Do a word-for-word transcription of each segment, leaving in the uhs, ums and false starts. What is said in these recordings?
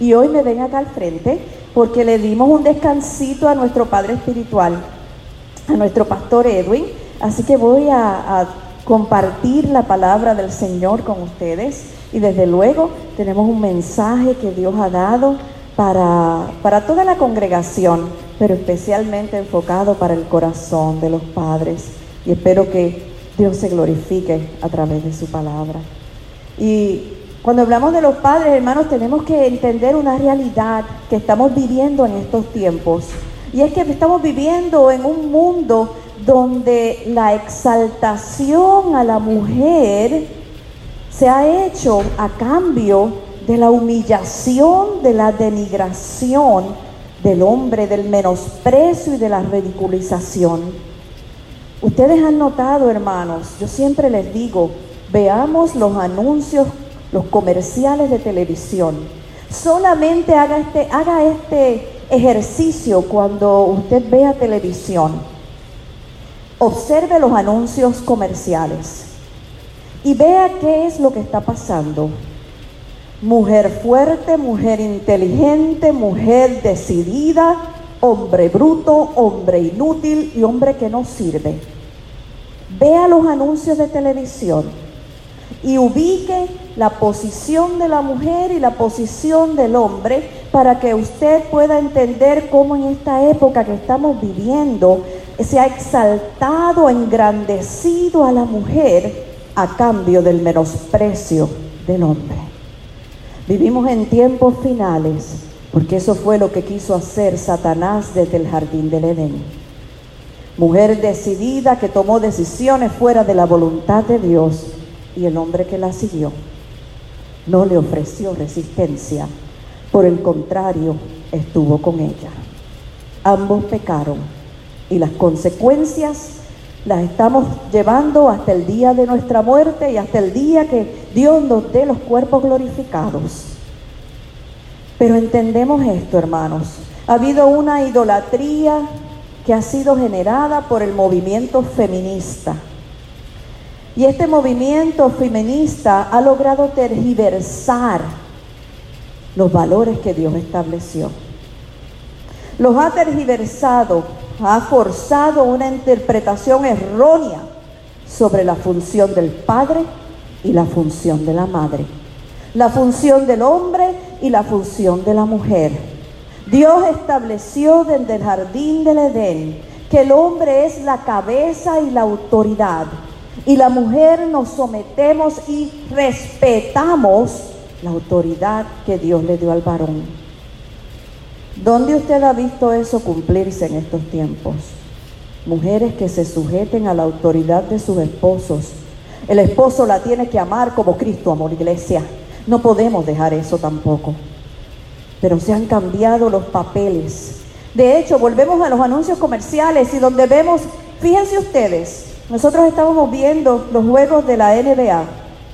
Y hoy me ven acá al frente porque le dimos un descansito a nuestro padre espiritual, a nuestro pastor Edwin. Así que voy a, a compartir la palabra del Señor con ustedes. Y desde luego tenemos un mensaje que Dios ha dado para, para toda la congregación, pero especialmente enfocado para el corazón de los padres. Y espero que Dios se glorifique a través de su palabra. Y cuando hablamos de los padres, hermanos, tenemos que entender una realidad que estamos viviendo en estos tiempos. Y es que estamos viviendo en un mundo donde la exaltación a la mujer se ha hecho a cambio de la humillación, de la denigración del hombre, del menosprecio y de la ridiculización. Ustedes han notado, hermanos, yo siempre les digo, veamos los anuncios, los comerciales de televisión. Solamente haga este, haga este ejercicio cuando usted vea televisión. Observe los anuncios comerciales y vea qué es lo que está pasando. Mujer fuerte, mujer inteligente, mujer decidida, hombre bruto, hombre inútil y hombre que no sirve. Vea los anuncios de televisión y ubique la posición de la mujer y la posición del hombre para que usted pueda entender cómo en esta época que estamos viviendo se ha exaltado, engrandecido a la mujer a cambio del menosprecio del hombre. Vivimos en tiempos finales, porque eso fue lo que quiso hacer Satanás desde el jardín del Edén. Mujer decidida que tomó decisiones fuera de la voluntad de Dios, y el hombre que la siguió no le ofreció resistencia, por el contrario, estuvo con ella. Ambos pecaron y las consecuencias las estamos llevando hasta el día de nuestra muerte y hasta el día que Dios nos dé los cuerpos glorificados. Pero entendemos esto, hermanos. Ha habido una idolatría que ha sido generada por el movimiento feminista. Y este movimiento feminista ha logrado tergiversar los valores que Dios estableció. Los ha tergiversado, ha forzado una interpretación errónea sobre la función del padre y la función de la madre, la función del hombre y la función de la mujer. Dios estableció desde el jardín del Edén que el hombre es la cabeza y la autoridad, y la mujer nos sometemos y respetamos la autoridad que Dios le dio al varón. ¿Dónde usted ha visto eso cumplirse en estos tiempos? Mujeres que se sujeten a la autoridad de sus esposos. El esposo la tiene que amar como Cristo amó la iglesia. No podemos dejar eso tampoco. Pero se han cambiado los papeles. De hecho, volvemos a los anuncios comerciales y donde vemos, fíjense ustedes, nosotros estábamos viendo los juegos de la N B A.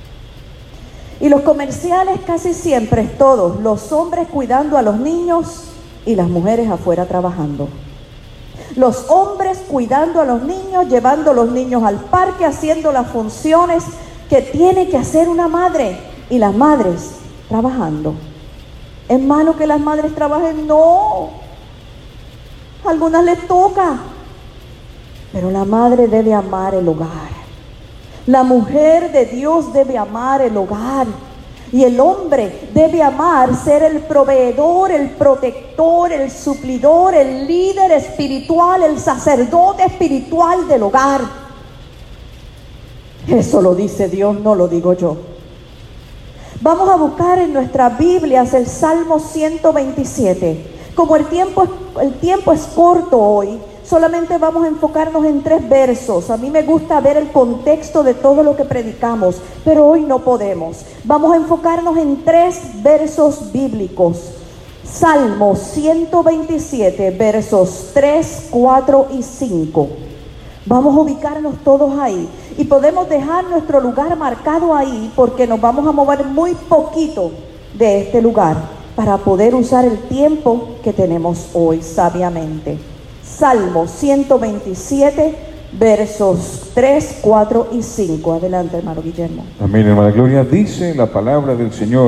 Y los comerciales casi siempre es todos, los hombres cuidando a los niños y las mujeres afuera trabajando. Los hombres cuidando a los niños, llevando a los niños al parque, haciendo las funciones que tiene que hacer una madre, y las madres trabajando. ¿Es malo que las madres trabajen? No. A algunas les toca. Pero la madre debe amar el hogar. La mujer de Dios debe amar el hogar. Y el hombre debe amar ser el proveedor, el protector, el suplidor, el líder espiritual, el sacerdote espiritual del hogar. Eso lo dice Dios, no lo digo yo. Vamos a buscar en nuestras Biblias el Salmo ciento veintisiete. Como el tiempo, el tiempo es corto hoy, solamente vamos a enfocarnos en tres versos. A mí me gusta ver el contexto de todo lo que predicamos, pero hoy no podemos. Vamos a enfocarnos en tres versos bíblicos. Salmo ciento veintisiete, versos tres, cuatro y cinco. Vamos a ubicarnos todos ahí. Y podemos dejar nuestro lugar marcado ahí porque nos vamos a mover muy poquito de este lugar para poder usar el tiempo que tenemos hoy sabiamente. Salmo ciento veintisiete, versos tres, cuatro y cinco. Adelante, hermano Guillermo. Amén, hermana Gloria. Dice la palabra del Señor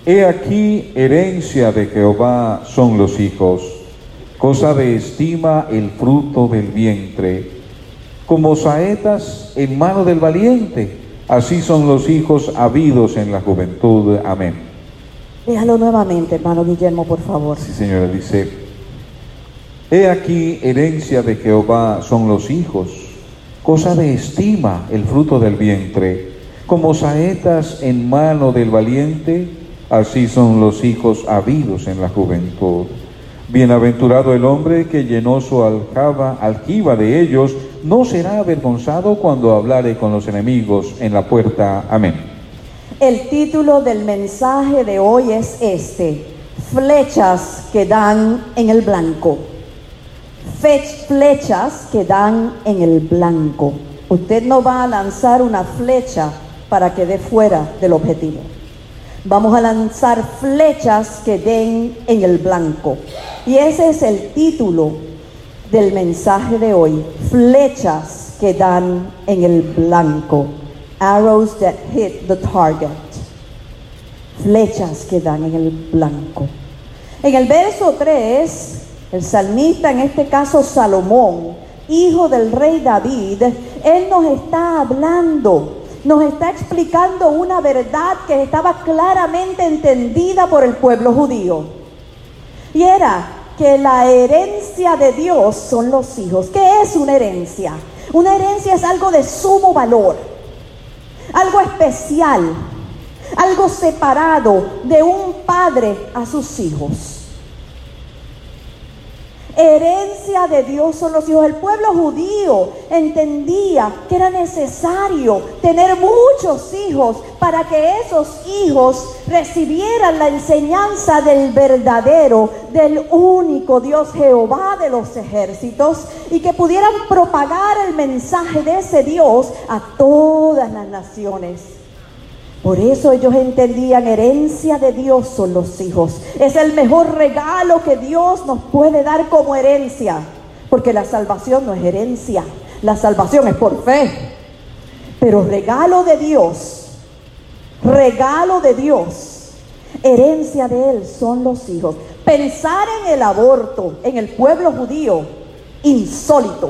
He aquí, herencia de Jehová son los hijos, cosa de estima el fruto del vientre. Como saetas en mano del valiente, así son los hijos habidos en la juventud. Amén. Déjalo nuevamente, hermano Guillermo, por favor. Sí, señora, dice: He aquí, herencia de Jehová son los hijos, cosa de estima el fruto del vientre. Como saetas en mano del valiente, así son los hijos habidos en la juventud. Bienaventurado el hombre que llenó su aljaba, aljiba de ellos, no será avergonzado cuando hablare con los enemigos en la puerta. Amén. El título del mensaje de hoy es este: flechas que dan en el blanco. Fech, flechas que dan en el blanco. Usted no va a lanzar una flecha para que dé fuera del objetivo. Vamos a lanzar flechas que den en el blanco. Y ese es el título del mensaje de hoy: flechas que dan en el blanco. Arrows that hit the target. Flechas que dan en el blanco. En el verso tres, el salmista, en este caso Salomón, hijo del rey David, él nos está hablando, nos está explicando una verdad que estaba claramente entendida por el pueblo judío. Y era que la herencia de Dios son los hijos. ¿Qué es una herencia? Una herencia es algo de sumo valor, algo especial, algo separado de un padre a sus hijos. Herencia de Dios son los hijos. El pueblo judío entendía que era necesario tener muchos hijos para que esos hijos recibieran la enseñanza del verdadero, del único Dios, Jehová de los ejércitos, y que pudieran propagar el mensaje de ese Dios a todas las naciones. Por eso ellos entendían: herencia de Dios son los hijos. Es el mejor regalo que Dios nos puede dar como herencia. Porque la salvación no es herencia. La salvación es por fe. Pero regalo de Dios, regalo de Dios, herencia de Él son los hijos. Pensar en el aborto en el pueblo judío, insólito.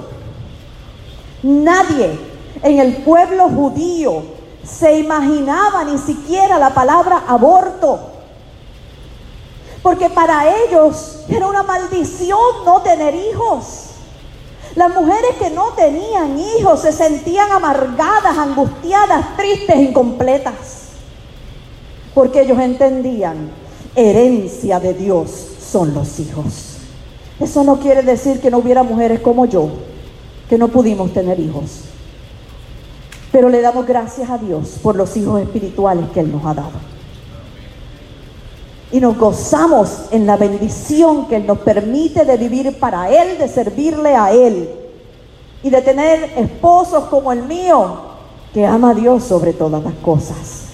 Nadie en el pueblo judío se imaginaba ni siquiera la palabra aborto, porque para ellos era una maldición no tener hijos. Las mujeres que no tenían hijos se sentían amargadas, angustiadas, tristes, incompletas, porque ellos entendían: herencia de Dios son los hijos. Eso no quiere decir que no hubiera mujeres como yo que no pudimos tener hijos. Pero le damos gracias a Dios por los hijos espirituales que Él nos ha dado. Y nos gozamos en la bendición que Él nos permite de vivir para Él, de servirle a Él. Y de tener esposos como el mío, que ama a Dios sobre todas las cosas.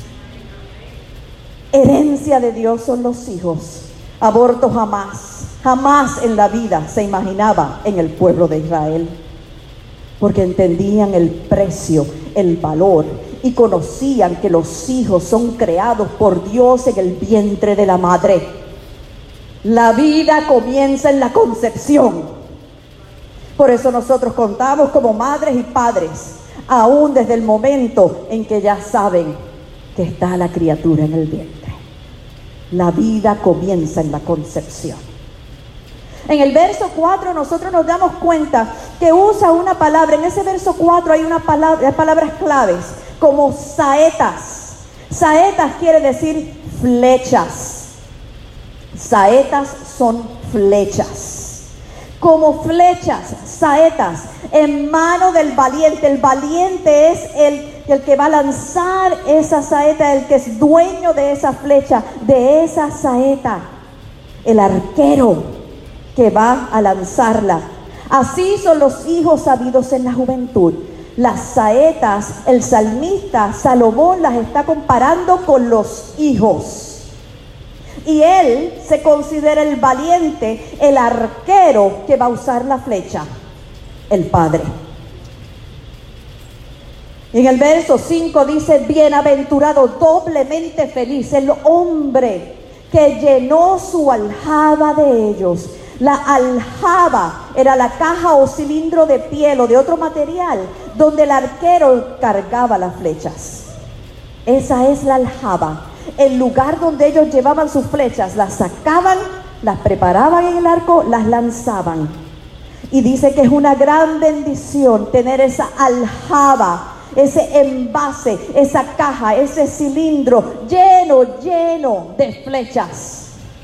Herencia de Dios son los hijos. Aborto jamás, jamás en la vida se imaginaba en el pueblo de Israel. Porque entendían el precio, el valor, y conocían que los hijos son creados por Dios en el vientre de la madre. La vida comienza en la concepción. Por eso nosotros contamos como madres y padres, aún desde el momento en que ya saben que está la criatura en el vientre. La vida comienza en la concepción. En el verso cuatro nosotros nos damos cuenta que usa una palabra. En ese verso cuatro hay una palabra, palabras claves como saetas. Saetas quiere decir flechas. Saetas son flechas. Como flechas, saetas, en mano del valiente. El valiente es el, el que va a lanzar esa saeta, el que es dueño de esa flecha, de esa saeta. El arquero que va a lanzarla. Así son los hijos habidos en la juventud. Las saetas, el salmista Salomón las está comparando con los hijos. Y él se considera el valiente, el arquero que va a usar la flecha, el padre. En el verso cinco dice, bienaventurado, doblemente feliz el hombre que llenó su aljaba de ellos. La aljaba era la caja o cilindro de piel o de otro material donde el arquero cargaba las flechas. Esa es la aljaba, el lugar donde ellos llevaban sus flechas, las sacaban, las preparaban en el arco, las lanzaban. Y dice que es una gran bendición tener esa aljaba, ese envase, esa caja, ese cilindro lleno, lleno de flechas.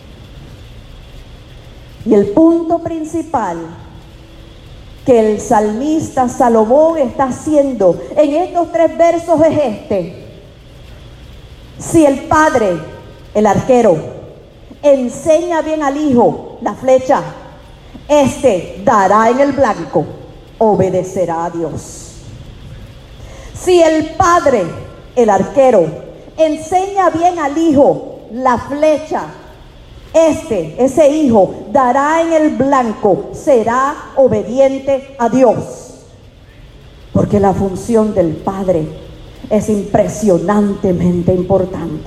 Y el punto principal que el salmista Salomón está haciendo en estos tres versos es este: si el padre, el arquero, enseña bien al hijo la flecha, este dará en el blanco, obedecerá a Dios. Si el padre, el arquero, enseña bien al hijo la flecha, este, ese hijo, dará en el blanco, será obediente a Dios. Porque la función del padre es impresionantemente importante.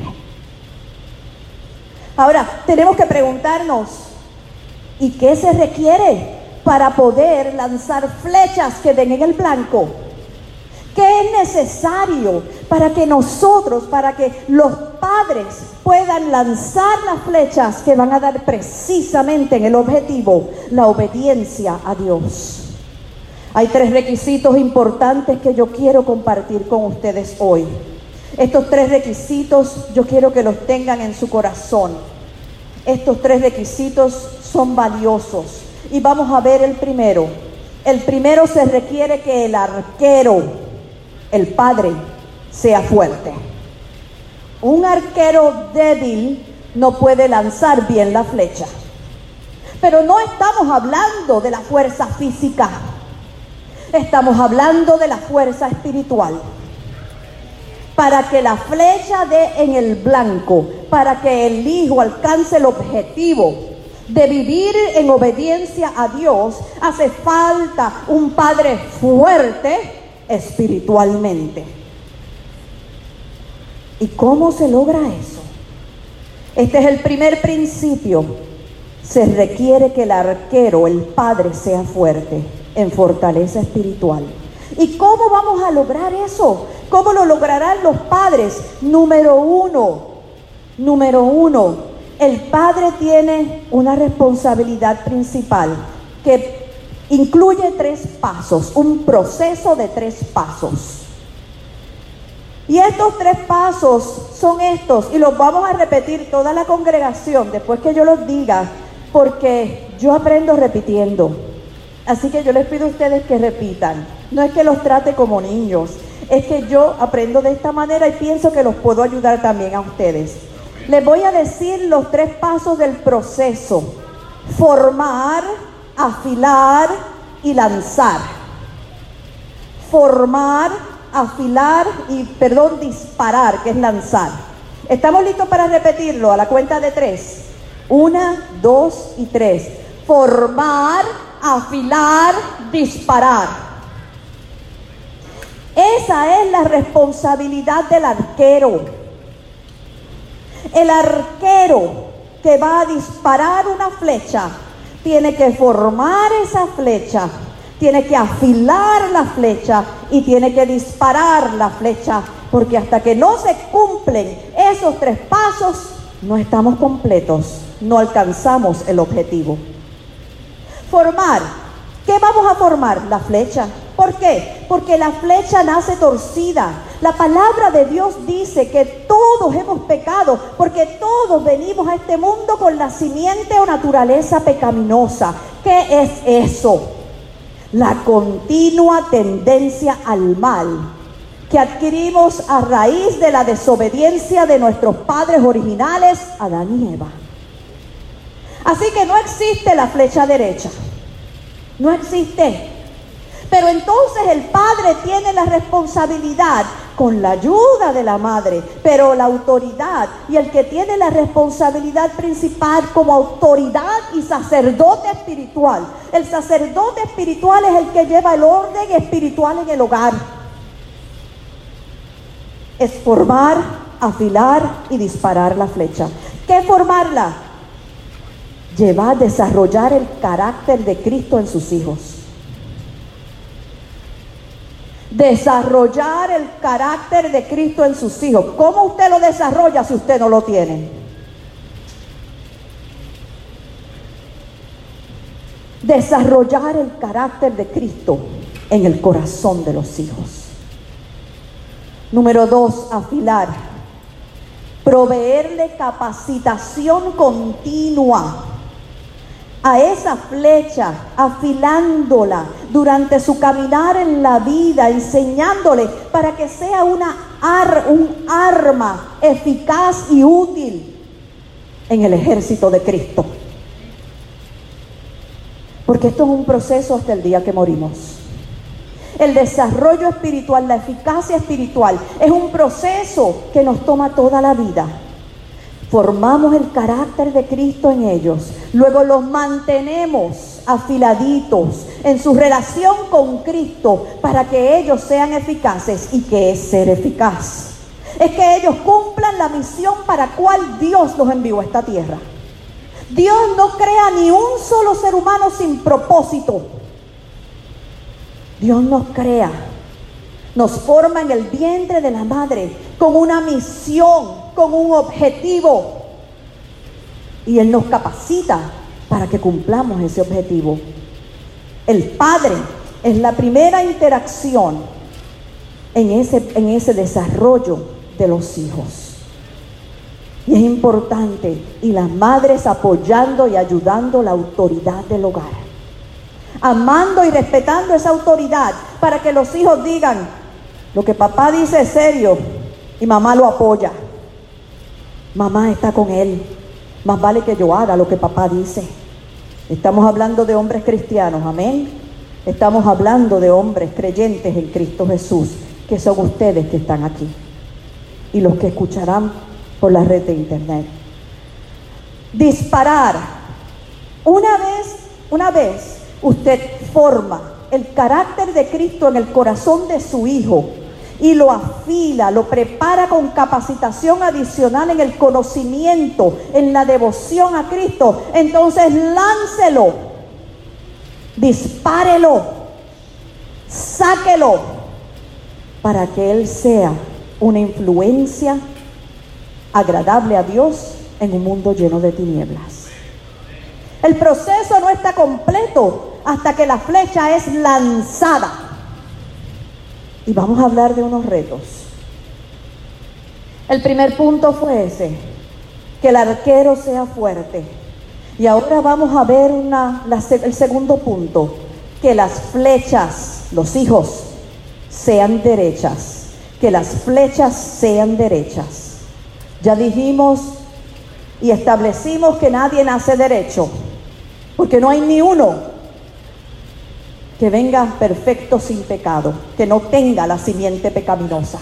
Ahora, tenemos que preguntarnos, ¿y qué se requiere para poder lanzar flechas que den en el blanco? ¿Qué es necesario para que nosotros, para que los padres puedan lanzar las flechas que van a dar precisamente en el objetivo, la obediencia a Dios? Hay tres requisitos importantes que yo quiero compartir con ustedes hoy. Estos tres requisitos yo quiero que los tengan en su corazón. Estos tres requisitos son valiosos. Y vamos a ver el primero. El primero, se requiere que el arquero, el padre, sea fuerte. Un arquero débil no puede lanzar bien la flecha. Pero no estamos hablando de la fuerza física. Estamos hablando de la fuerza espiritual. Para que la flecha dé en el blanco, para que el hijo alcance el objetivo de vivir en obediencia a Dios, hace falta un padre fuerte espiritualmente. ¿Y cómo se logra eso? Este es el primer principio. Se requiere que el arquero, el padre, sea fuerte en fortaleza espiritual. ¿Y cómo vamos a lograr eso? ¿Cómo lo lograrán los padres? Número uno, número uno, el padre tiene una responsabilidad principal que incluye tres pasos, un proceso de tres pasos. Y estos tres pasos son estos, y los vamos a repetir toda la congregación después que yo los diga, porque yo aprendo repitiendo. Así que yo les pido a ustedes que repitan. No es que los trate como niños, es que yo aprendo de esta manera y pienso que los puedo ayudar también a ustedes. Les voy a decir los tres pasos del proceso: formar, afilar y lanzar. Formar, afilar y, perdón, disparar, que es lanzar. ¿Estamos listos para repetirlo a la cuenta de tres? Una, dos y tres. Formar, afilar, disparar. Esa es la responsabilidad del arquero. El arquero que va a disparar una flecha tiene que formar esa flecha, tiene que afilar la flecha y tiene que disparar la flecha, porque hasta que no se cumplen esos tres pasos, no estamos completos, no alcanzamos el objetivo. Formar. ¿Qué vamos a formar? La flecha. ¿Por qué? Porque la flecha nace torcida. La palabra de Dios dice que todos hemos pecado, porque todos venimos a este mundo con la simiente o naturaleza pecaminosa. ¿Qué es eso? La continua tendencia al mal que adquirimos a raíz de la desobediencia de nuestros padres originales, Adán y Eva. Así que no existe la flecha derecha. No existe. Pero entonces el padre tiene la responsabilidad, con la ayuda de la madre, pero la autoridad y el que tiene la responsabilidad principal como autoridad y sacerdote espiritual. El sacerdote espiritual es el que lleva el orden espiritual en el hogar. es formar, afilar y disparar la flecha. ¿Qué es formarla? Llevar, desarrollar el carácter de Cristo en sus hijos. Desarrollar el carácter de Cristo en sus hijos. ¿Cómo usted lo desarrolla si usted no lo tiene? Desarrollar el carácter de Cristo en el corazón de los hijos. Número dos, afilar. Proveerle capacitación continua a esa flecha, afilándola durante su caminar en la vida, enseñándole para que sea una ar, un arma eficaz y útil en el ejército de Cristo. Porque esto es un proceso hasta el día que morimos. El desarrollo espiritual, la eficacia espiritual, es un proceso que nos toma toda la vida. Formamos el carácter de Cristo en ellos, luego los mantenemos afiladitos en su relación con Cristo para que ellos sean eficaces. ¿Y qué es ser eficaz? Es que ellos cumplan la misión para cual Dios los envió a esta tierra. Dios no crea ni un solo ser humano sin propósito. Dios nos crea, nos forma en el vientre de la madre con una misión, con un objetivo. Y Él nos capacita para que cumplamos ese objetivo. El Padre es la primera interacción en ese, en ese desarrollo de los hijos. Y es importante, y las madres apoyando y ayudando la autoridad del hogar. Amando y respetando esa autoridad para que los hijos digan, lo que papá dice es serio y mamá lo apoya. Mamá está con él, más vale que yo haga lo que papá dice. Estamos hablando de hombres cristianos, amén. Estamos hablando de hombres creyentes en Cristo Jesús, que son ustedes que están aquí y los que escucharán por la red de internet. Disparar. Una vez, una vez usted forma el carácter de Cristo en el corazón de su hijo y lo afila, lo prepara con capacitación adicional en el conocimiento, en la devoción a Cristo, entonces láncelo, dispárelo, sáquelo para que él sea una influencia agradable a Dios en un mundo lleno de tinieblas. El proceso no está completo hasta que la flecha es lanzada. Y vamos a hablar de unos retos. El primer punto fue ese, que el arquero sea fuerte. Y ahora vamos a ver una, la, el segundo punto, que las flechas, los hijos, sean derechas. Que las flechas sean derechas. Ya dijimos y establecimos que nadie nace derecho, porque no hay ni uno que venga perfecto sin pecado, que no tenga la simiente pecaminosa.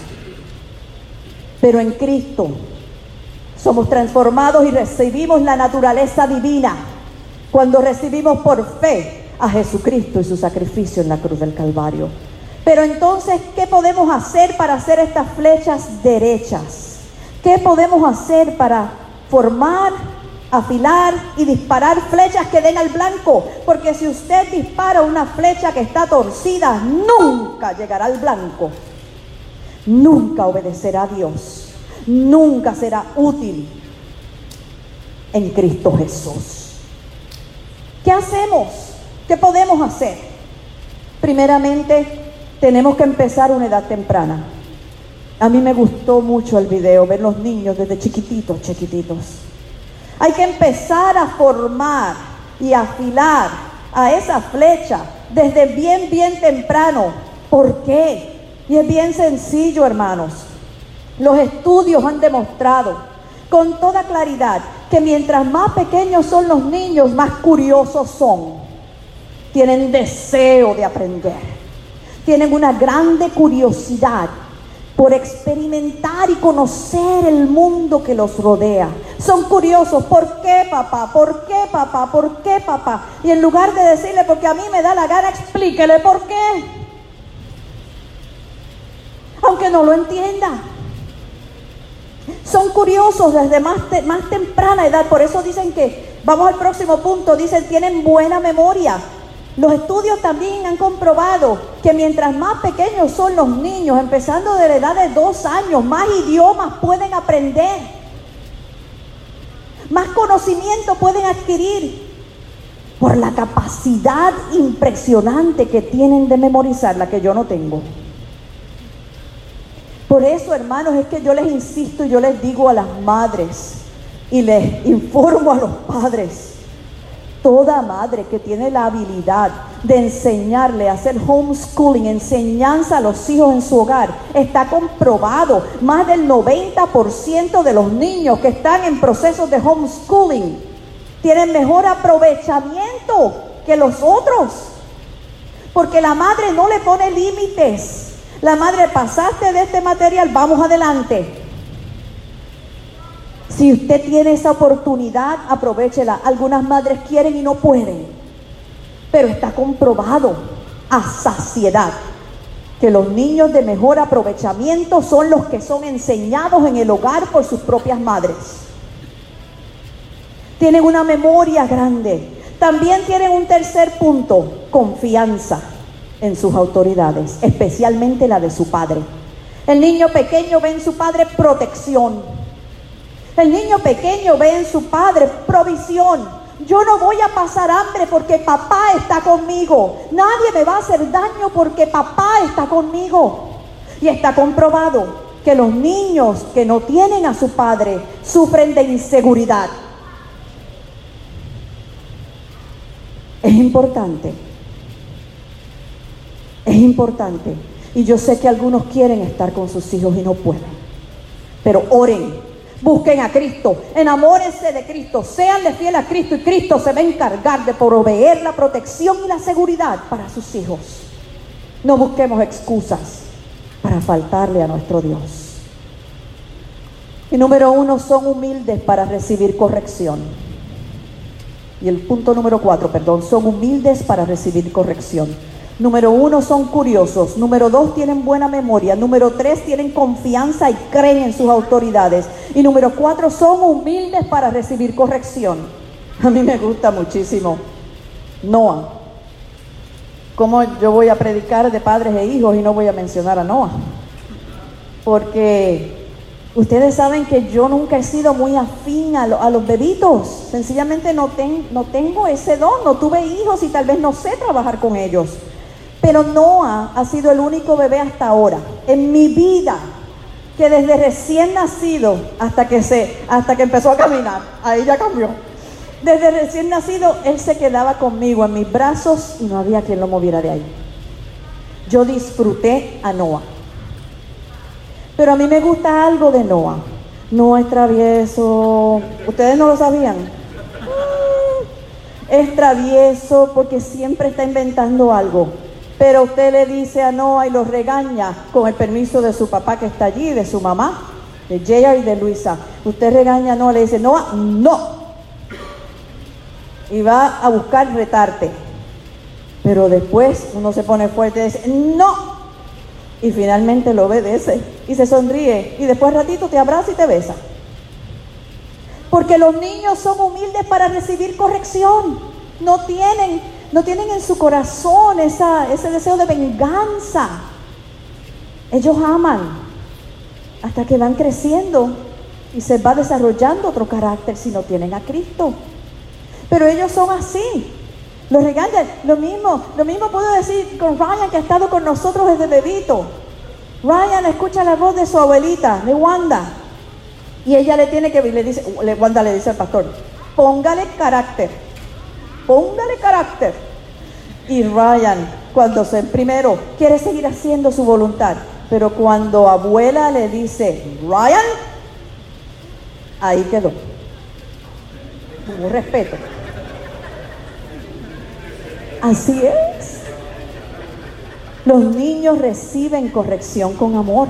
Pero en Cristo somos transformados y recibimos la naturaleza divina cuando recibimos por fe a Jesucristo y su sacrificio en la cruz del Calvario. Pero entonces, ¿qué podemos hacer para hacer estas flechas derechas? ¿Qué podemos hacer para formar, afilar y disparar flechas que den al blanco? Porque si usted dispara una flecha que está torcida, nunca llegará al blanco. Nunca obedecerá a Dios. Nunca será útil en Cristo Jesús. ¿Qué hacemos? ¿Qué podemos hacer? Primeramente, tenemos que empezar a una edad temprana. A mí me gustó mucho el video, ver los niños desde chiquititos, chiquititos. Hay que empezar a formar y afilar a esa flecha desde bien, bien temprano. ¿Por qué? Y es bien sencillo, hermanos. Los estudios han demostrado con toda claridad que mientras más pequeños son los niños, más curiosos son. Tienen deseo de aprender. Tienen una grande curiosidad por experimentar y conocer el mundo que los rodea. Son curiosos. ¿Por qué, papá? ¿Por qué, papá? ¿Por qué, papá? Y en lugar de decirle, porque a mí me da la gana, explíquele por qué. Aunque no lo entienda. Son curiosos desde más, te, más temprana edad. Por eso dicen que, vamos al próximo punto, dicen tienen buena memoria. Los estudios también han comprobado que mientras más pequeños son los niños, empezando de la edad de dos años, más idiomas pueden aprender, más conocimiento pueden adquirir por la capacidad impresionante que tienen de memorizar, la que yo no tengo. Por eso, hermanos, es que yo les insisto y yo les digo a las madres y les informo a los padres: toda madre que tiene la habilidad de enseñarle a hacer homeschooling, enseñanza a los hijos en su hogar, está comprobado. Más del noventa por ciento de los niños que están en procesos de homeschooling tienen mejor aprovechamiento que los otros, porque la madre no le pone límites. La madre, pasaste de este material, vamos adelante. Si usted tiene esa oportunidad, aprovéchela. Algunas madres quieren y no pueden, pero está comprobado a saciedad que los niños de mejor aprovechamiento son los que son enseñados en el hogar por sus propias madres. Tienen una memoria grande. También tienen un tercer punto: confianza en sus autoridades, especialmente la de su padre. El niño pequeño ve en su padre protección. El niño pequeño ve en su padre provisión. Yo no voy a pasar hambre porque papá está conmigo. Nadie me va a hacer daño porque papá está conmigo. Y está comprobado que los niños que no tienen a su padre sufren de inseguridad. Es importante. Es importante. Y yo sé que algunos quieren estar con sus hijos y no pueden. Pero oren. Busquen a Cristo, enamórense de Cristo, séanle fiel a Cristo y Cristo se va a encargar de proveer la protección y la seguridad para sus hijos. No busquemos excusas para faltarle a nuestro Dios. Y número uno, son humildes para recibir corrección. Y el punto número cuatro, perdón, son humildes para recibir corrección. Número uno, son curiosos. Número dos, tienen buena memoria. Número tres, tienen confianza y creen en sus autoridades. Y número cuatro, son humildes para recibir corrección. A mí me gusta muchísimo Noah. ¿Cómo yo voy a predicar de padres e hijos y no voy a mencionar a Noah? Porque ustedes saben que yo nunca he sido muy afín a, lo, a los bebitos. Sencillamente no, ten, no tengo ese don. No tuve hijos y tal vez no sé trabajar con ellos. Pero Noah ha sido el único bebé hasta ahora, en mi vida, que desde recién nacido hasta que, se, hasta que empezó a caminar, ahí ya cambió. Desde recién nacido, él se quedaba conmigo en mis brazos y no había quien lo moviera de ahí. Yo disfruté a Noah. Pero a mí me gusta algo de Noah. Noah es travieso. ¿Ustedes no lo sabían? Es travieso porque siempre está inventando algo. Pero usted le dice a Noah y lo regaña con el permiso de su papá que está allí, de su mamá, de Jaya y de Luisa. Usted regaña a Noah, le dice: Noah, no. Y va a buscar retarte. Pero después uno se pone fuerte y dice: no. Y finalmente lo obedece y se sonríe. Y después ratito te abraza y te besa. Porque los niños son humildes para recibir corrección. No tienen... No tienen en su corazón esa, ese deseo de venganza. Ellos aman hasta que van creciendo y se va desarrollando otro carácter si no tienen a Cristo. Pero ellos son así. Los regañan. Lo mismo, lo mismo puedo decir con Ryan, que ha estado con nosotros desde bebito. Ryan escucha la voz de su abuelita, de Wanda. Y ella le tiene que, le dice, Wanda le dice al pastor: póngale carácter. Póngale carácter. Y Ryan, cuando se primero quiere seguir haciendo su voluntad, pero cuando abuela le dice Ryan, ahí quedó. Hubo respeto. Así es. Los niños reciben corrección con amor.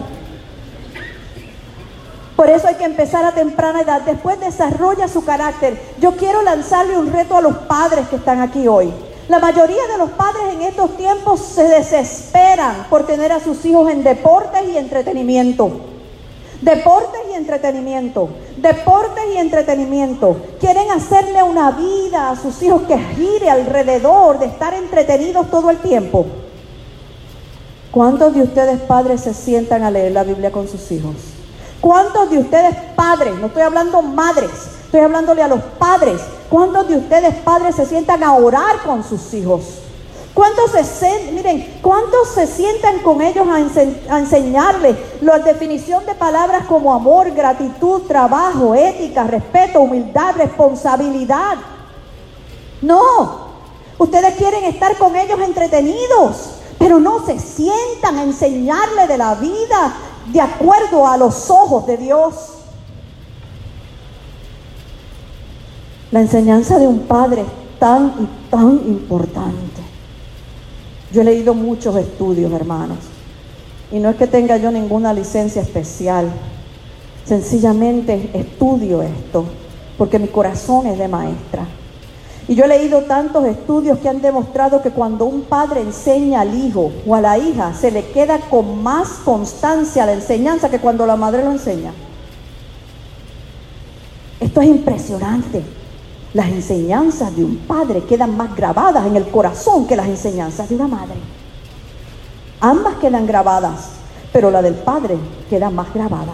Por eso hay que empezar a temprana edad. Después desarrolla su carácter. Yo quiero lanzarle un reto a los padres que están aquí hoy. La mayoría de los padres en estos tiempos se desesperan por tener a sus hijos en deportes y entretenimiento. Deportes y entretenimiento, deportes y entretenimiento. Quieren hacerle una vida a sus hijos que gire alrededor de estar entretenidos todo el tiempo. ¿Cuántos de ustedes padres se sientan a leer la Biblia con sus hijos? ¿Cuántos de ustedes padres, no estoy hablando madres, estoy hablándole a los padres, cuántos de ustedes padres se sientan a orar con sus hijos? ¿Cuántos se, miren, cuántos se sientan con ellos a, ense a enseñarles la definición de palabras como amor, gratitud, trabajo, ética, respeto, humildad, responsabilidad? No, ustedes quieren estar con ellos entretenidos, pero no se sientan a enseñarle de la vida de acuerdo a los ojos de Dios. La enseñanza de un padre es tan y tan importante. Yo he leído muchos estudios, hermanos, y no es que tenga yo ninguna licencia especial, sencillamente estudio esto, porque mi corazón es de maestra. Y yo he leído tantos estudios que han demostrado que cuando un padre enseña al hijo o a la hija, se le queda con más constancia la enseñanza que cuando la madre lo enseña. Esto es impresionante. Las enseñanzas de un padre quedan más grabadas en el corazón que las enseñanzas de una madre. Ambas quedan grabadas, pero la del padre queda más grabada.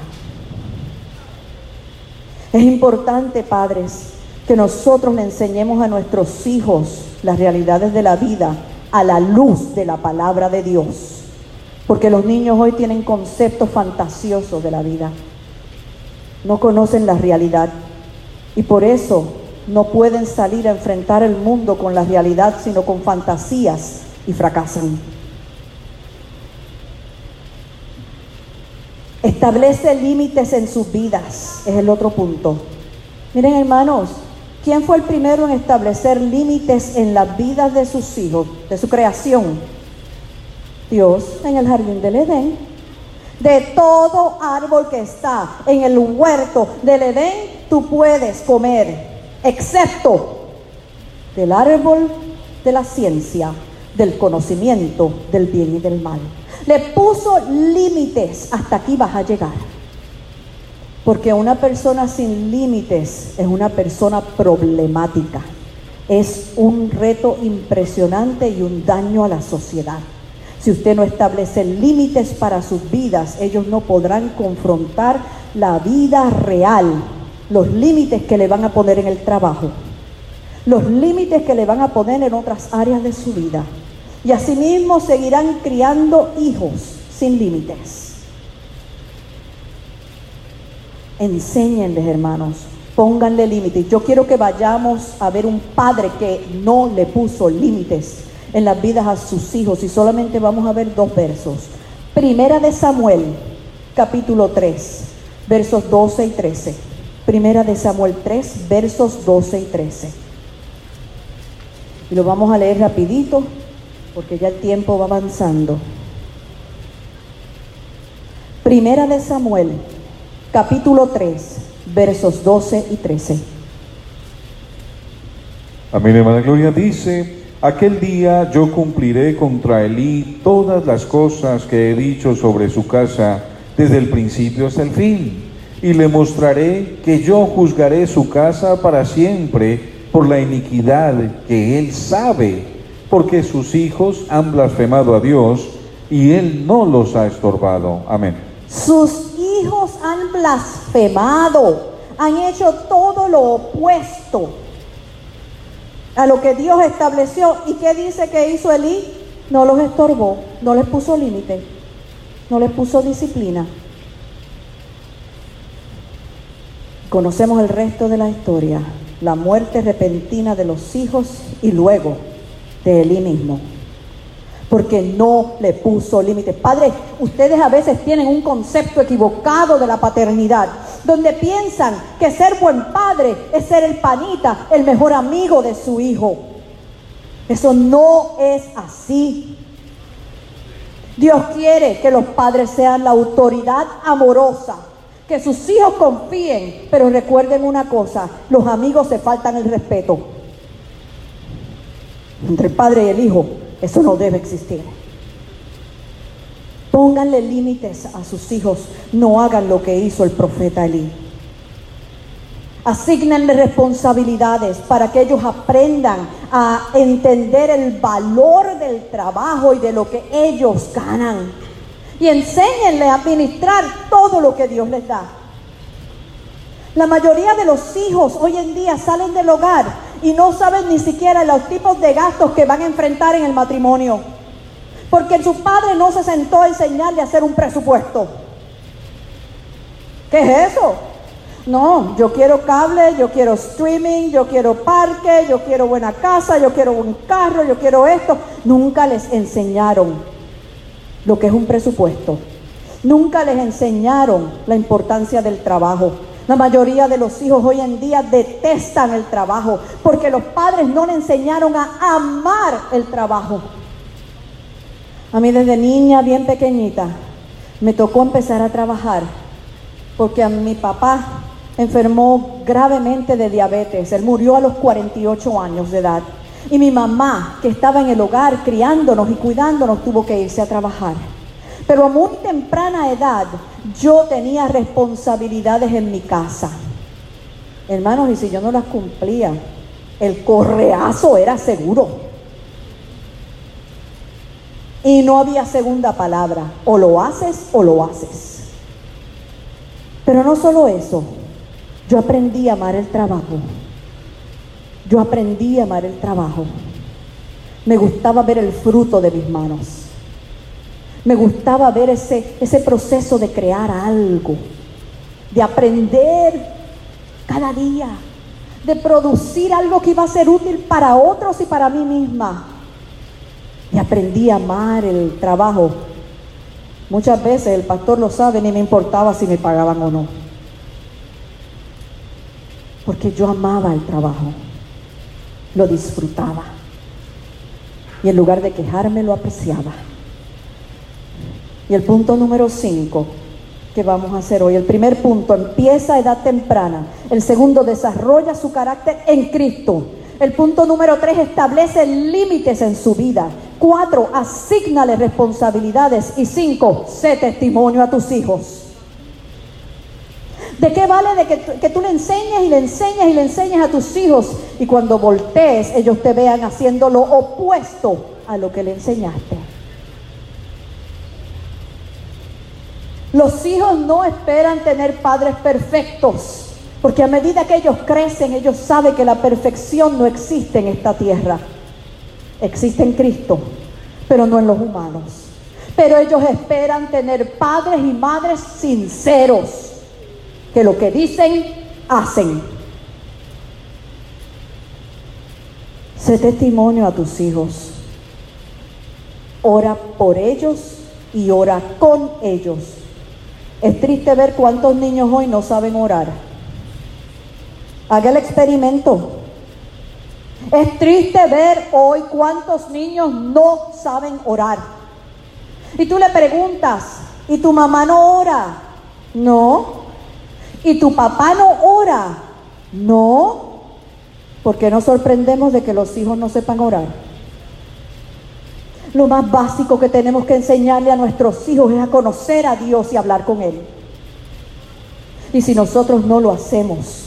Es importante, padres, que nosotros le enseñemos a nuestros hijos las realidades de la vida a la luz de la palabra de Dios. Porque los niños hoy tienen conceptos fantasiosos de la vida. No conocen la realidad. Y por eso no pueden salir a enfrentar el mundo con la realidad, sino con fantasías, y fracasan. Establece límites en sus vidas, es el otro punto. Miren, hermanos, ¿quién fue el primero en establecer límites en las vidas de sus hijos, de su creación? Dios, en el jardín del Edén. De todo árbol que está en el huerto del Edén, tú puedes comer, excepto del árbol de la ciencia, del conocimiento del bien y del mal. Le puso límites, hasta aquí vas a llegar. Porque una persona sin límites es una persona problemática. Es un reto impresionante y un daño a la sociedad. Si usted no establece límites para sus vidas, ellos no podrán confrontar la vida real. Los límites que le van a poner en el trabajo, los límites que le van a poner en otras áreas de su vida, y asimismo seguirán criando hijos sin límites. Enséñenles, hermanos, pónganle límites. Yo quiero que vayamos a ver un padre que no le puso límites en las vidas a sus hijos, y solamente vamos a ver dos versos. Primera de Samuel, capítulo tres, versos doce y trece. Primera de Samuel tres, versos doce y trece. Y lo vamos a leer rapidito, porque ya el tiempo va avanzando. Primera de Samuel, capítulo tres, versos doce y trece. Amén, hermana Gloria. Dice: aquel día yo cumpliré contra Elí todas las cosas que he dicho sobre su casa desde el principio hasta el fin. Y le mostraré que yo juzgaré su casa para siempre por la iniquidad que él sabe, porque sus hijos han blasfemado a Dios y él no los ha estorbado. Amén. Sus hijos han blasfemado, han hecho todo lo opuesto a lo que Dios estableció. ¿Y qué dice que hizo Elí? No los estorbó, no les puso límite, no les puso disciplina. Conocemos el resto de la historia, la muerte repentina de los hijos y luego de Elí mismo, porque no le puso límites. Padres, ustedes a veces tienen un concepto equivocado de la paternidad, donde piensan que ser buen padre es ser el panita, el mejor amigo de su hijo. Eso no es así. Dios quiere que los padres sean la autoridad amorosa, que sus hijos confíen, pero recuerden una cosa: los amigos se faltan el respeto. Entre el padre y el hijo, eso no debe existir. Pónganle límites a sus hijos. No hagan lo que hizo el profeta Elí. Asígnenle responsabilidades para que ellos aprendan a entender el valor del trabajo y de lo que ellos ganan. Y enséñenle a administrar todo lo que Dios les da. La mayoría de los hijos hoy en día salen del hogar y no saben ni siquiera los tipos de gastos que van a enfrentar en el matrimonio. Porque su padre no se sentó a enseñarle a hacer un presupuesto. ¿Qué es eso? No, yo quiero cable, yo quiero streaming, yo quiero parque, yo quiero buena casa, yo quiero un carro, yo quiero esto. Nunca les enseñaron lo que es un presupuesto. Nunca les enseñaron la importancia del trabajo. La mayoría de los hijos hoy en día detestan el trabajo porque los padres no le enseñaron a amar el trabajo. A mí desde niña, bien pequeñita, me tocó empezar a trabajar porque a mi papá enfermó gravemente de diabetes. Él murió a los cuarenta y ocho años de edad. Y mi mamá, que estaba en el hogar criándonos y cuidándonos, tuvo que irse a trabajar. Pero a muy temprana edad yo tenía responsabilidades en mi casa. Hermanos, y si yo no las cumplía, el correazo era seguro. Y no había segunda palabra. O lo haces o lo haces. Pero no solo eso. Yo aprendí a amar el trabajo. Yo aprendí a amar el trabajo. Me gustaba ver el fruto de mis manos. Me gustaba ver ese, ese proceso de crear algo, de aprender cada día, de producir algo que iba a ser útil para otros y para mí misma. Y aprendí a amar el trabajo. Muchas veces, el pastor lo sabe, ni me importaba si me pagaban o no. Porque yo amaba el trabajo, lo disfrutaba. Y en lugar de quejarme, lo apreciaba. Y el punto número cinco que vamos a hacer hoy. El primer punto, empieza a edad temprana. El segundo, desarrolla su carácter en Cristo. El punto número tres, establece límites en su vida. Cuatro, asígnale responsabilidades. Y cinco, sé testimonio a tus hijos. ¿De qué vale de que, tú, que tú le enseñes y le enseñes y le enseñes a tus hijos y cuando voltees ellos te vean haciendo lo opuesto a lo que le enseñaste? Los hijos no esperan tener padres perfectos, porque a medida que ellos crecen, ellos saben que la perfección no existe en esta tierra. Existe en Cristo, pero no en los humanos. Pero ellos esperan tener padres y madres sinceros, que lo que dicen, hacen. Sé testimonio a tus hijos. Ora por ellos y ora con ellos. Es triste ver cuántos niños hoy no saben orar. Haga el experimento. Es triste ver hoy cuántos niños no saben orar. Y tú le preguntas, ¿y tu mamá no ora? No. ¿Y tu papá no ora? No. ¿Por qué nos sorprendemos de que los hijos no sepan orar? Lo más básico que tenemos que enseñarle a nuestros hijos es a conocer a Dios y hablar con Él. Y si nosotros no lo hacemos,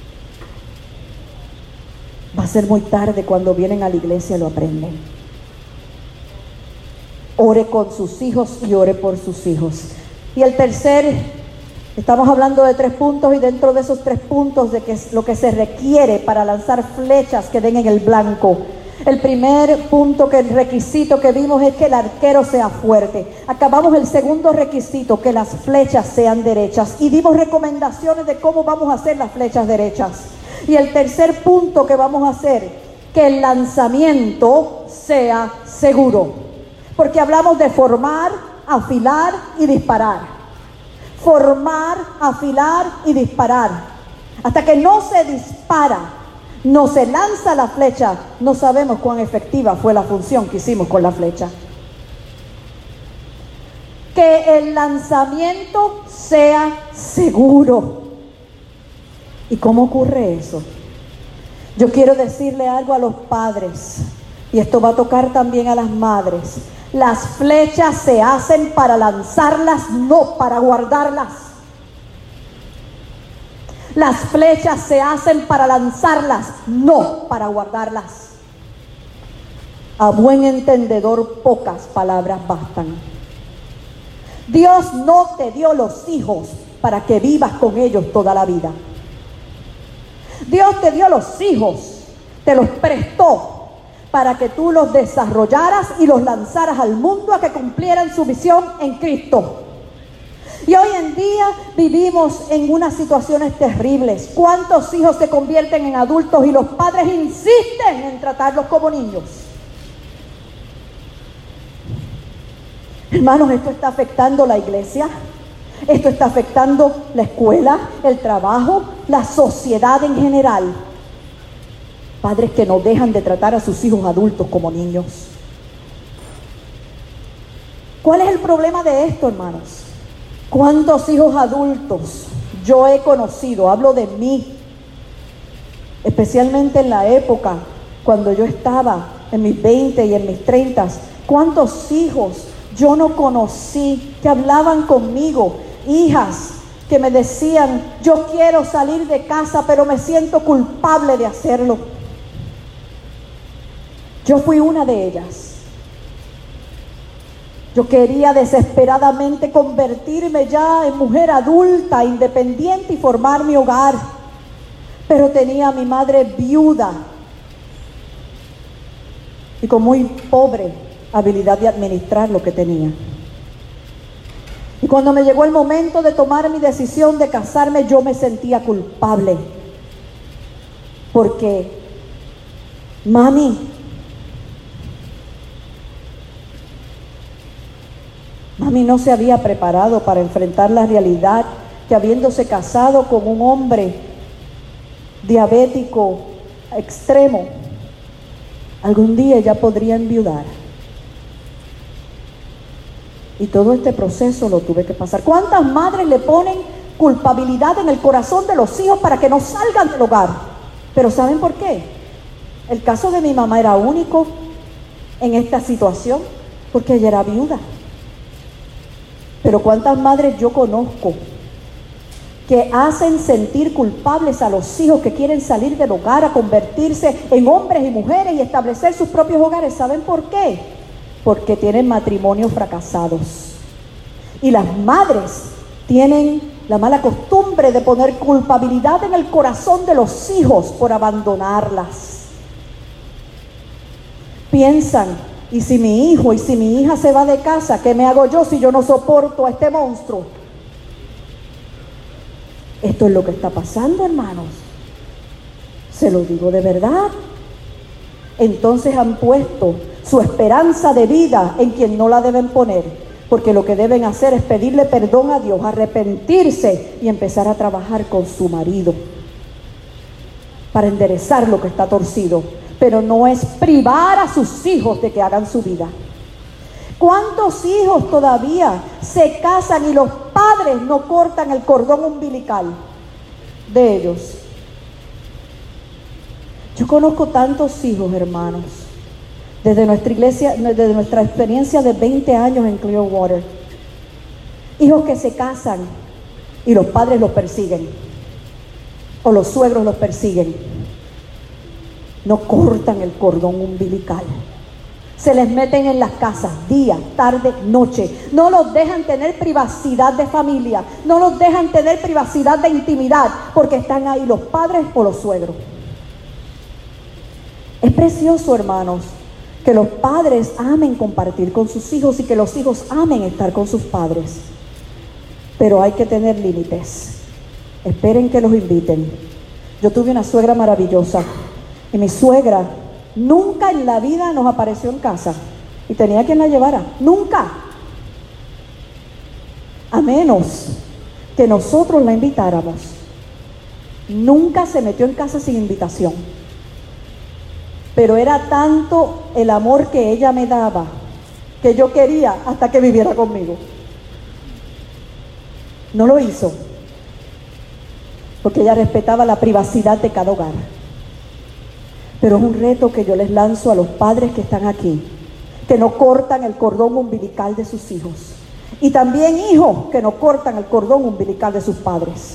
va a ser muy tarde cuando vienen a la iglesia y lo aprenden. Ore con sus hijos y ore por sus hijos. Y el tercer, estamos hablando de tres puntos y dentro de esos tres puntos de que es lo que se requiere para lanzar flechas que den en el blanco. El primer punto, que el requisito que vimos es que el arquero sea fuerte. Acabamos el segundo requisito, que las flechas sean derechas. Y dimos recomendaciones de cómo vamos a hacer las flechas derechas. Y el tercer punto que vamos a hacer, que el lanzamiento sea seguro. Porque hablamos de formar, afilar y disparar. Formar, afilar y disparar. Hasta que no se dispara, no se lanza la flecha, no sabemos cuán efectiva fue la función que hicimos con la flecha. Que el lanzamiento sea seguro. ¿Y cómo ocurre eso? Yo quiero decirle algo a los padres, y esto va a tocar también a las madres. Las flechas se hacen para lanzarlas, no para guardarlas. Las flechas se hacen para lanzarlas, no para guardarlas. A buen entendedor, pocas palabras bastan. Dios no te dio los hijos para que vivas con ellos toda la vida. Dios te dio los hijos, te los prestó para que tú los desarrollaras y los lanzaras al mundo a que cumplieran su misión en Cristo. Y hoy en día vivimos en unas situaciones terribles. ¿Cuántos hijos se convierten en adultos y los padres insisten en tratarlos como niños? Hermanos, esto está afectando la iglesia, esto está afectando la escuela, el trabajo, la sociedad en general. Padres que no dejan de tratar a sus hijos adultos como niños. ¿Cuál es el problema de esto, hermanos? ¿Cuántos hijos adultos yo he conocido? Hablo de mí, especialmente en la época cuando yo estaba en mis veinte y en mis treinta. ¿Cuántos hijos yo no conocí que hablaban conmigo? Hijas que me decían, yo quiero salir de casa, pero me siento culpable de hacerlo. Yo fui una de ellas. Yo quería desesperadamente convertirme ya en mujer adulta, independiente y formar mi hogar. Pero tenía a mi madre viuda y con muy pobre habilidad de administrar lo que tenía. Y cuando me llegó el momento de tomar mi decisión de casarme, yo me sentía culpable. Porque, mami, mami no se había preparado para enfrentar la realidad que habiéndose casado con un hombre diabético extremo, algún día ella podría enviudar. Y todo este proceso lo tuve que pasar. ¿Cuántas madres le ponen culpabilidad en el corazón de los hijos para que no salgan del hogar? Pero ¿saben por qué? El caso de mi mamá era único en esta situación, porque ella era viuda. Pero ¿cuántas madres yo conozco que hacen sentir culpables a los hijos que quieren salir del hogar a convertirse en hombres y mujeres y establecer sus propios hogares? ¿Saben por qué? Porque tienen matrimonios fracasados. Y las madres tienen la mala costumbre de poner culpabilidad en el corazón de los hijos por abandonarlas. Piensan, ¿y si mi hijo y si mi hija se va de casa, qué me hago yo si yo no soporto a este monstruo? Esto es lo que está pasando, hermanos. Se lo digo de verdad. Entonces han puesto su esperanza de vida en quien no la deben poner, porque lo que deben hacer es pedirle perdón a Dios, arrepentirse y empezar a trabajar con su marido para enderezar lo que está torcido, pero no es privar a sus hijos de que hagan su vida. ¿Cuántos hijos todavía se casan y los padres no cortan el cordón umbilical de ellos? Yo conozco tantos hijos, hermanos, desde nuestra iglesia, desde nuestra experiencia de veinte años en Clearwater. Hijos que se casan y los padres los persiguen, o los suegros los persiguen. No cortan el cordón umbilical. Se les meten en las casas día, tarde, noche. No los dejan tener privacidad de familia. No los dejan tener privacidad de intimidad, porque están ahí los padres o los suegros. Es precioso, hermanos, que los padres amen compartir con sus hijos y que los hijos amen estar con sus padres. Pero hay que tener límites. Esperen que los inviten. Yo tuve una suegra maravillosa y mi suegra nunca en la vida nos apareció en casa y tenía quien la llevara. Nunca. A menos que nosotros la invitáramos. Nunca se metió en casa sin invitación. Pero era tanto el amor que ella me daba que yo quería hasta que viviera conmigo. No lo hizo porque ella respetaba la privacidad de cada hogar. Pero es un reto que yo les lanzo a los padres que están aquí. que no cortan el cordón umbilical de sus hijos. Y también hijos que no cortan el cordón umbilical de sus padres.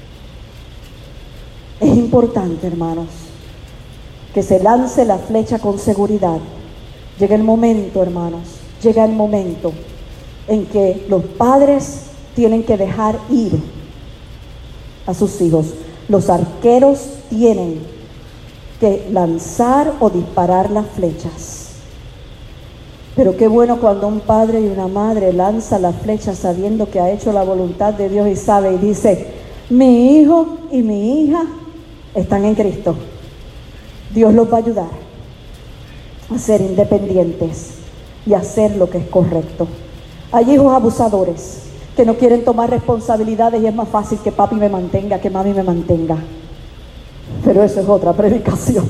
Es importante, hermanos, que se lance la flecha con seguridad. Llega el momento, hermanos, llega el momento en que los padres tienen que dejar ir a sus hijos. Los arqueros tienen que lanzar o disparar las flechas. Pero qué bueno cuando un padre y una madre lanza la flecha sabiendo que ha hecho la voluntad de Dios y sabe y dice: mi hijo y mi hija están en Cristo. Dios los va a ayudar a ser independientes y a hacer lo que es correcto. Hay hijos abusadores que no quieren tomar responsabilidades y es más fácil que papi me mantenga que mami me mantenga. Pero eso es otra predicación.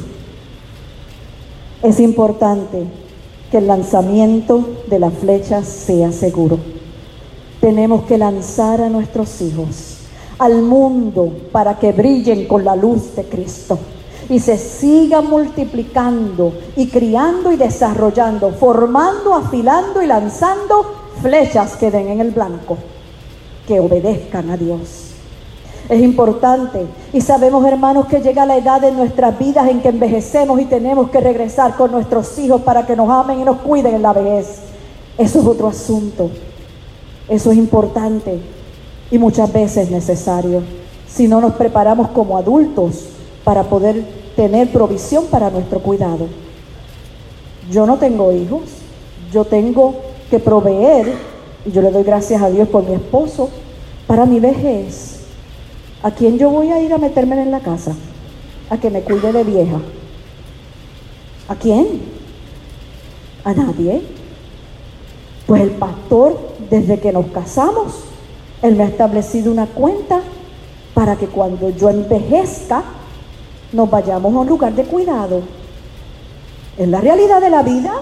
Es importante que el lanzamiento de la flecha sea seguro. Tenemos que lanzar a nuestros hijos al mundo para que brillen con la luz de Cristo y se sigan multiplicando y criando y desarrollando, formando, afilando y lanzando flechas que den en el blanco, que obedezcan a Dios. Es importante, y sabemos, hermanos, que llega la edad en nuestras vidas en que envejecemos y tenemos que regresar con nuestros hijos para que nos amen y nos cuiden en la vejez. Eso es otro asunto. Eso es importante y muchas veces necesario. Si no nos preparamos como adultos para poder tener provisión para nuestro cuidado. Yo no tengo hijos, yo tengo que proveer, y yo le doy gracias a Dios por mi esposo, para mi vejez. ¿A quién yo voy a ir a meterme en la casa? ¿A que me cuide de vieja? ¿A quién? ¿A nadie? Pues el pastor, desde que nos casamos, él me ha establecido una cuenta para que cuando yo envejezca, nos vayamos a un lugar de cuidado. ¿Es la realidad de la vida?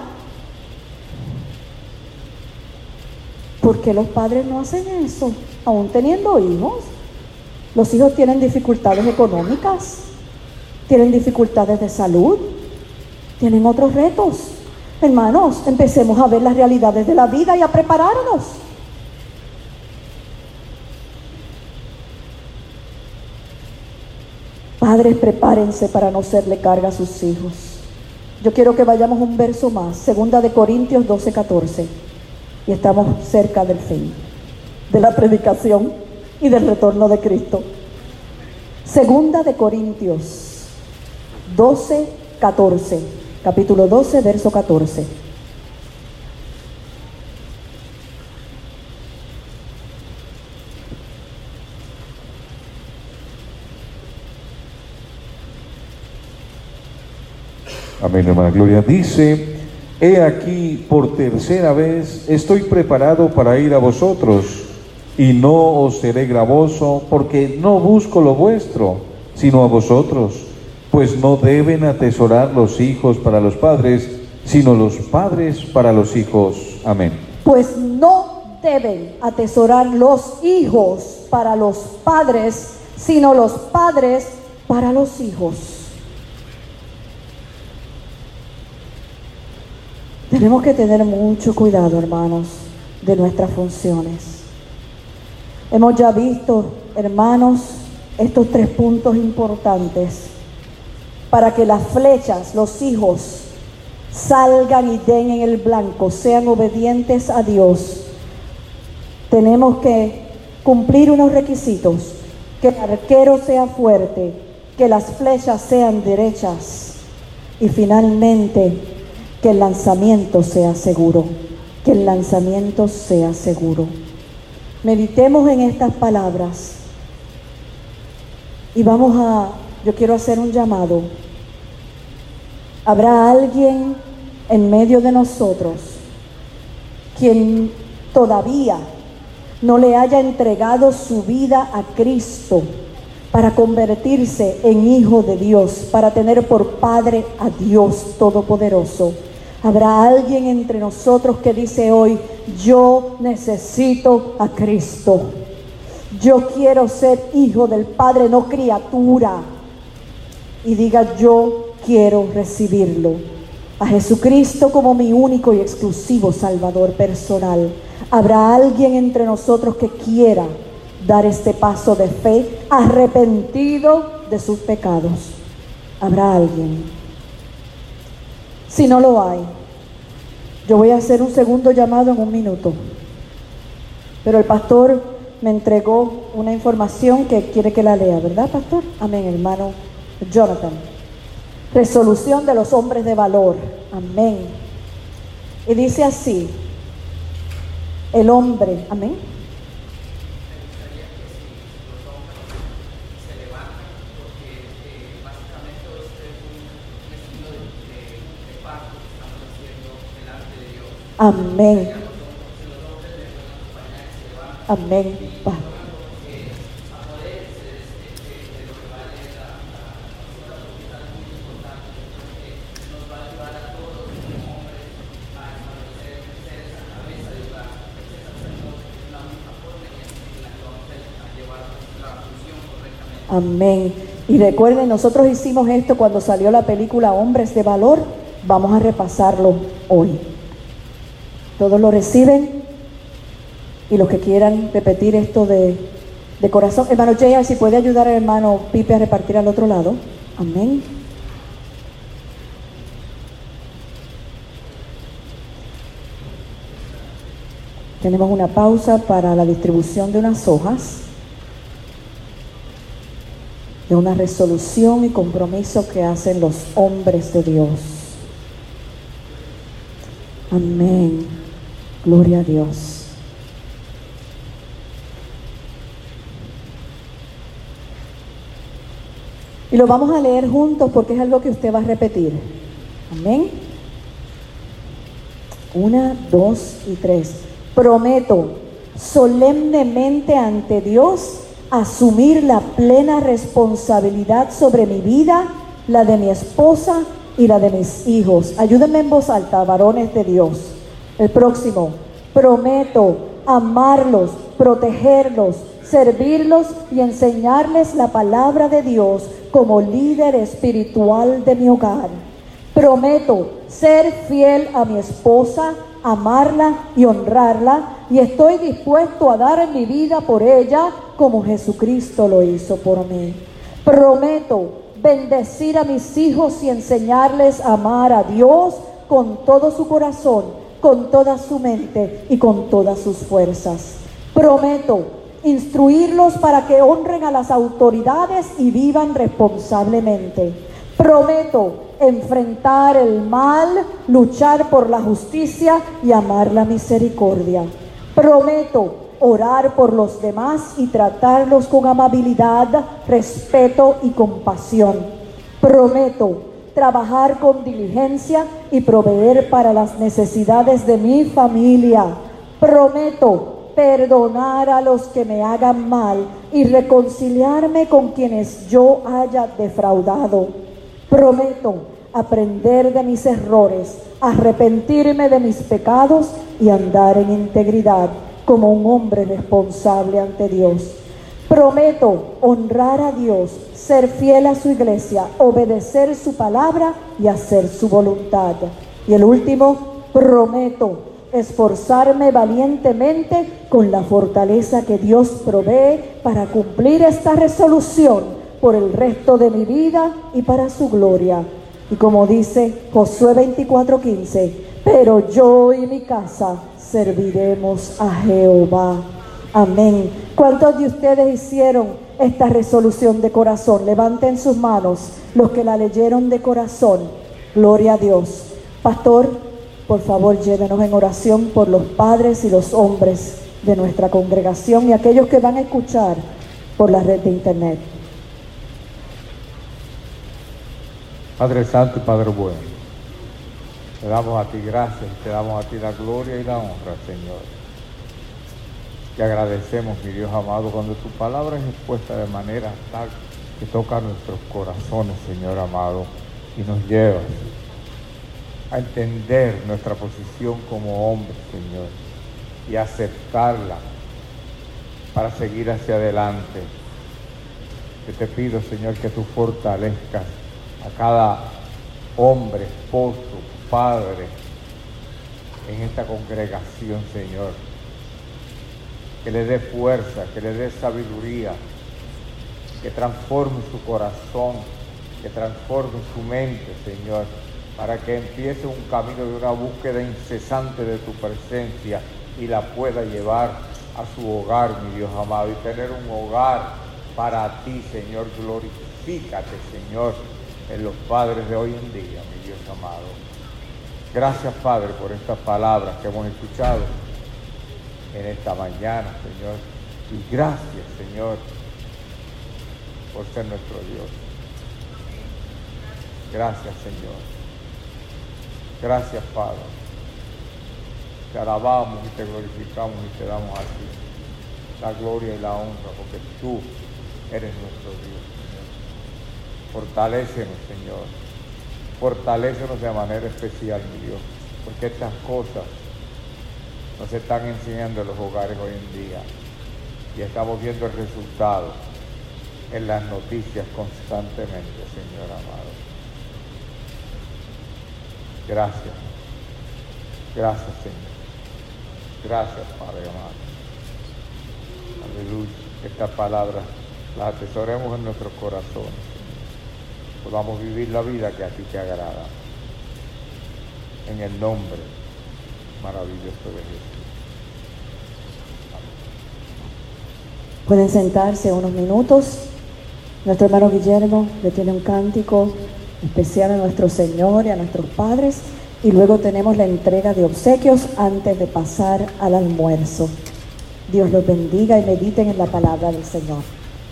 ¿Por qué los padres no hacen eso, aún teniendo hijos? Los hijos tienen dificultades económicas, tienen dificultades de salud, tienen otros retos. Hermanos, empecemos a ver las realidades de la vida y a prepararnos. Padres, prepárense para no serle carga a sus hijos. Yo quiero que vayamos un verso más, segunda de Corintios doce, catorce. Y estamos cerca del fin de la predicación y del retorno de Cristo. Segunda de Corintios doce, catorce. Capítulo doce, verso catorce. Amén, hermana Gloria. Dice: he aquí, por tercera vez estoy preparado para ir a vosotros, y no os seré gravoso, porque no busco lo vuestro, sino a vosotros. Pues no deben atesorar los hijos para los padres, sino los padres para los hijos. Amén. Pues no deben atesorar los hijos para los padres, sino los padres para los hijos. Tenemos que tener mucho cuidado, hermanos, de nuestras funciones. Hemos ya visto, hermanos, estos tres puntos importantes para que las flechas, los hijos, salgan y den en el blanco, sean obedientes a Dios. Tenemos que cumplir unos requisitos: que el arquero sea fuerte, que las flechas sean derechas y finalmente que el lanzamiento sea seguro, que el lanzamiento sea seguro. Meditemos en estas palabras y vamos a, yo quiero hacer un llamado. ¿Habrá alguien en medio de nosotros quien todavía no le haya entregado su vida a Cristo para convertirse en hijo de Dios, para tener por Padre a Dios Todopoderoso? ¿Habrá alguien entre nosotros que dice hoy: yo necesito a Cristo, yo quiero ser hijo del Padre, no criatura? Y diga: yo quiero recibirlo. a Jesucristo como mi único y exclusivo Salvador personal. ¿Habrá alguien entre nosotros que quiera dar este paso de fe, arrepentido de sus pecados? ¿Habrá alguien? Si no lo hay, yo voy a hacer un segundo llamado en un minuto. Pero el pastor me entregó una información que quiere que la lea, ¿verdad, pastor? Amén, hermano Jonathan. Resolución de los hombres de valor. Amén. Y dice así: el hombre, amén. Amén. Amén. Pa. Amén. Y recuerden, nosotros hicimos esto cuando salió la película Hombres de Valor. Vamos a repasarlo hoy. ¿Todos lo reciben? Y los que quieran repetir esto de, de corazón. Hermano Jaya, si puede ayudar al hermano Pipe a repartir al otro lado. Amén. Tenemos una pausa para la distribución de unas hojas, de una resolución y compromiso que hacen los hombres de Dios. Amén. Gloria a Dios. Y lo vamos a leer juntos porque es algo que usted va a repetir. Amén. Una, dos y tres. Prometo solemnemente ante Dios asumir la plena responsabilidad sobre mi vida, la de mi esposa y la de mis hijos. Ayúdenme en voz alta, varones de Dios. El próximo. Prometo amarlos, protegerlos, servirlos y enseñarles la palabra de Dios como líder espiritual de mi hogar. Prometo ser fiel a mi esposa, amarla y honrarla, y estoy dispuesto a dar mi vida por ella como Jesucristo lo hizo por mí. Prometo bendecir a mis hijos y enseñarles a amar a Dios con todo su corazón, con toda su mente y con todas sus fuerzas. Prometo instruirlos para que honren a las autoridades y vivan responsablemente. Prometo enfrentar el mal, luchar por la justicia y amar la misericordia. Prometo orar por los demás y tratarlos con amabilidad, respeto y compasión. Prometo trabajar con diligencia y proveer para las necesidades de mi familia. Prometo perdonar a los que me hagan mal y reconciliarme con quienes yo haya defraudado. Prometo aprender de mis errores, arrepentirme de mis pecados y andar en integridad como un hombre responsable ante Dios. Prometo honrar a Dios, ser fiel a su iglesia, obedecer su palabra y hacer su voluntad. Y el último, prometo esforzarme valientemente con la fortaleza que Dios provee para cumplir esta resolución por el resto de mi vida y para su gloria. Y como dice Josué veinticuatro quince, pero yo y mi casa serviremos a Jehová. Amén. ¿Cuántos de ustedes hicieron esta resolución de corazón? Levanten sus manos los que la leyeron de corazón. Gloria a Dios. Pastor, por favor, llévenos en oración por los padres y los hombres de nuestra congregación y aquellos que van a escuchar por la red de internet. Padre Santo y Padre bueno, te damos a ti gracias, te damos a ti la gloria y la honra, Señor. Te agradecemos, mi Dios amado, cuando tu palabra es expuesta de manera tal que toca nuestros corazones, Señor amado, y nos lleva a entender nuestra posición como hombres, Señor, y aceptarla para seguir hacia adelante. Yo te pido, Señor, que tú fortalezcas a cada hombre, esposo, padres en esta congregación, Señor. Que le dé fuerza, que le dé sabiduría, que transforme su corazón, que transforme su mente, Señor, para que empiece un camino de una búsqueda incesante de tu presencia y la pueda llevar a su hogar, mi Dios amado, y tener un hogar para ti, Señor. Glorifícate, Señor, en los padres de hoy en día, mi Dios amado. Gracias, Padre, por estas palabras que hemos escuchado en esta mañana, Señor. Y gracias, Señor, por ser nuestro Dios. Gracias, Señor. Gracias, Padre. Te alabamos y te glorificamos y te damos a ti la gloria y la honra, porque tú eres nuestro Dios, Señor. Fortalécenos, Señor. Fortalécenos de manera especial, mi Dios, porque estas cosas nos están enseñando en los hogares hoy en día y estamos viendo el resultado en las noticias constantemente, Señor amado. Gracias. Gracias, Señor. Gracias, Padre amado. Aleluya. Estas palabras las atesoremos en nuestros corazones, Señor. Podamos vivir la vida que a ti te agrada. En el nombre maravilloso de Jesús. Amén. Pueden sentarse unos minutos. Nuestro hermano Guillermo le tiene un cántico especial a nuestro Señor y a nuestros padres, y luego tenemos la entrega de obsequios antes de pasar al almuerzo. Dios los bendiga y mediten en la palabra del Señor.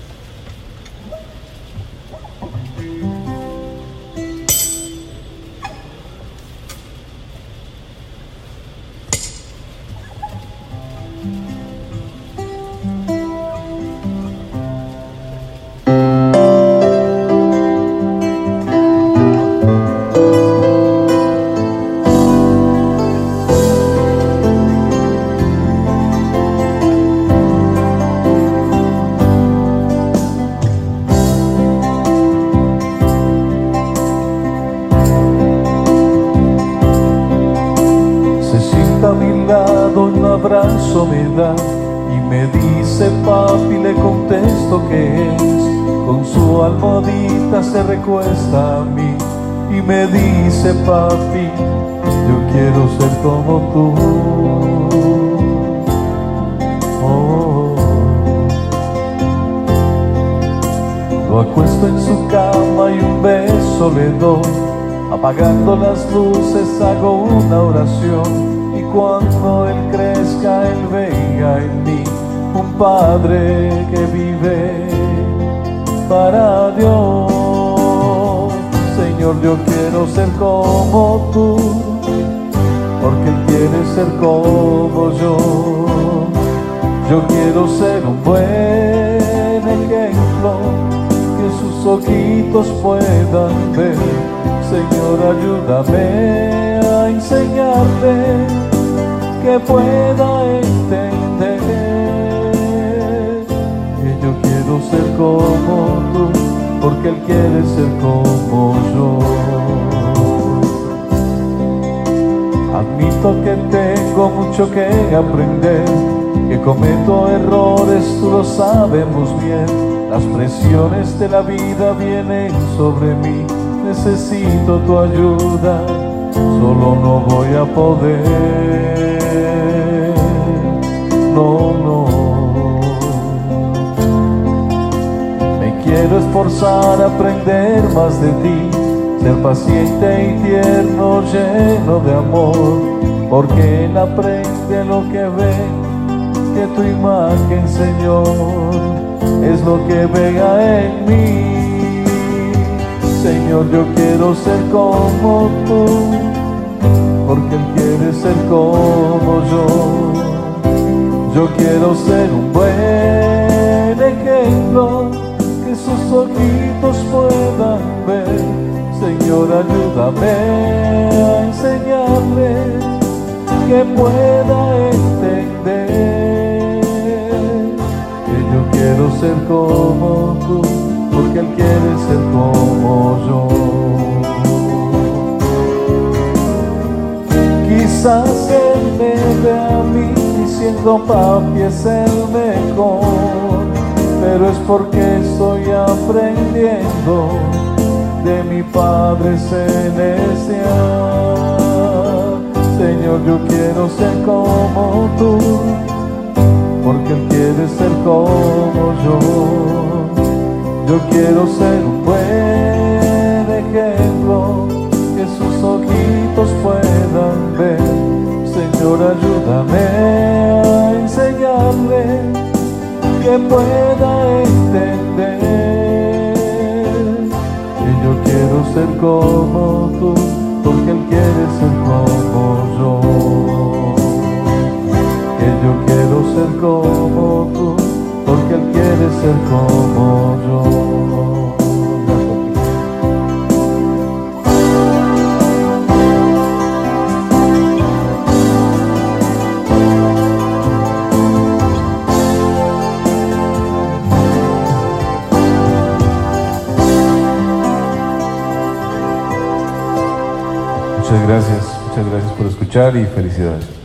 Abrazo me da y me dice papi, le contesto que es, con su almohadita se recuesta a mí y me dice papi, yo quiero ser como tú. Oh. Lo acuesto en su cama y un beso le doy, apagando las luces hago una oración. Y cuando él crezca, él vea en mí un padre que vive para Dios. Señor, yo quiero ser como tú, porque él quiere ser como yo. Yo quiero ser un buen ejemplo, que sus ojitos puedan ver. Señor, ayúdame a enseñarle, que pueda entender que yo quiero ser como tú, porque él quiere ser como yo. Admito que tengo mucho que aprender, que cometo errores, tú lo sabemos bien. Las presiones de la vida vienen sobre mí, necesito tu ayuda, solo no voy a poder. No, no. Me quiero esforzar a aprender más de ti, ser paciente y tierno, lleno de amor, porque él aprende lo que ve, que tu imagen, Señor, es lo que vea en mí. Señor, yo quiero ser como tú, porque él quiere ser como yo. Yo quiero ser un buen ejemplo, que sus ojitos puedan ver. Señor, ayúdame a enseñarle, que pueda entender que yo quiero ser como tú, porque él quiere ser como yo. Quizás Él me ve a mí diciendo papi es el mejor, pero es porque estoy aprendiendo de mi Padre celestial. Señor, yo quiero ser como tú, porque Él quiere ser como yo. Yo quiero ser un buen ejemplo que sus ojitos puedan ver. Señor, ayúdame a enseñarle que pueda entender que yo quiero ser como tú, porque Él quiere ser como yo. Que yo quiero ser como tú, porque Él quiere ser como yo. Muchas gracias, muchas gracias por escuchar y felicidades.